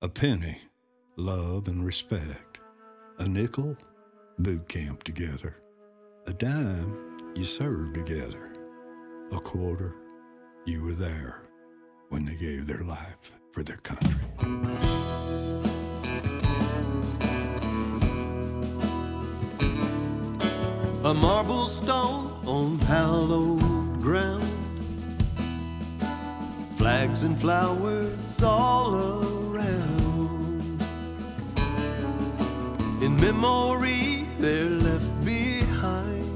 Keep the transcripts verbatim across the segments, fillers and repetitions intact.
A penny, love and respect. A nickel, boot camp together. A dime, you served together. A quarter, you were there when they gave their life for their country. A marble stone on hallowed ground, flags and flowers all around. In memory they're left behind,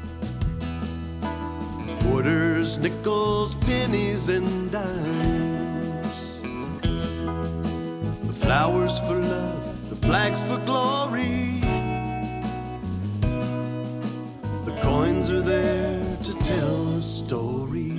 quarters, nickels, pennies and dimes. The flowers for love, the flags for glory. The coins are there to tell a story.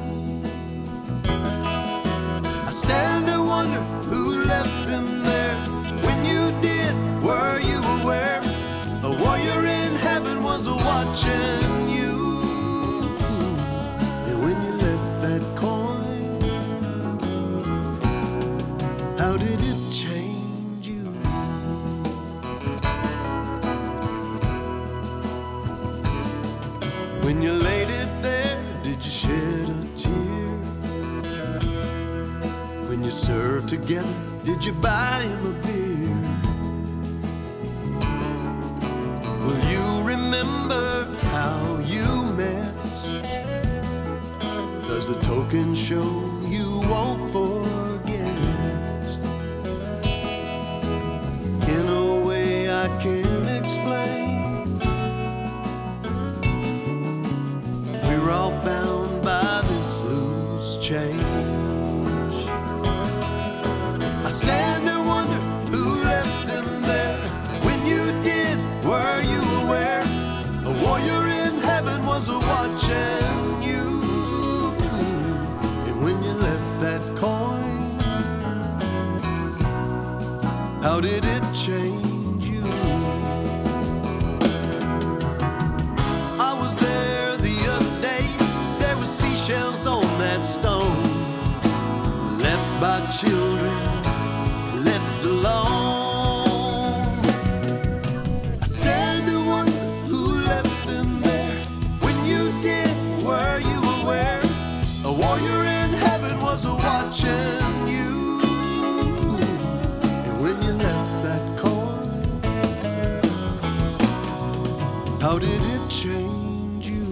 I stand and wonder who left them there. When you did, were you aware? A warrior in heaven was watching you. And when you left that coin, how did it change you? When you laid it there, did you shed a tear? When you served together, did you buy him a beer? Will you remember how you met? Does the token show you won't forget? In a way I can't explain, we're all bound by this loose change. I stand and wonder who left them there. When you did, were you aware? A warrior in heaven was watching you. And when you left that coin, how did it change you? I was there the other day. There were seashells on that stone, left by children, left alone. I stand and wonder who left them there. When you did, were you aware? A warrior in heaven was watching you. And when you left that coin, how did it change you?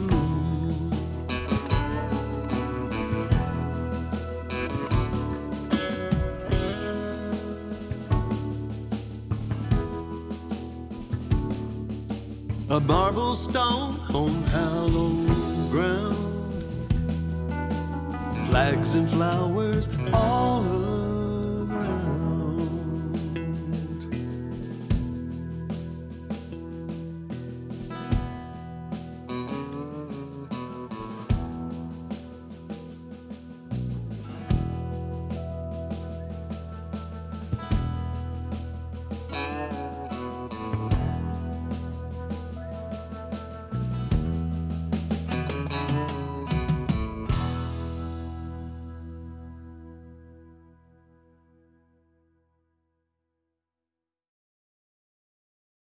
A marble stone on hallowed ground, flags and flowers all around.